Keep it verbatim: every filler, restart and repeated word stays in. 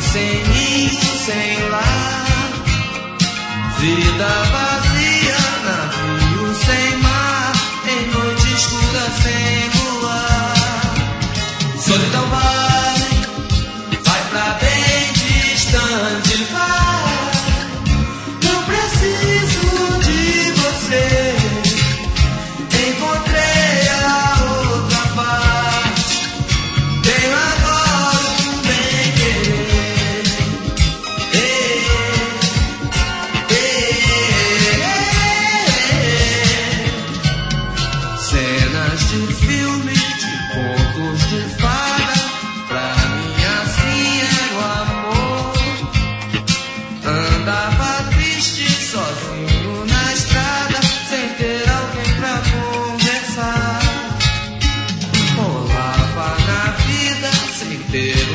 sem ninho, sem lar, vida vazia, navio sem mar, em noite escura sem luar. Solidão vai, vai pra bem distante, vai. Não preciso de você, encontrei a outra parte. Tenho agora um bem querer. Ei, ei, ei, ei. Cenas de filme, de contos de fada, pra mim assim era o amor. Andava triste, sozinho na estrada, sem ter alguém pra conversar. Rolava na vida, sem ter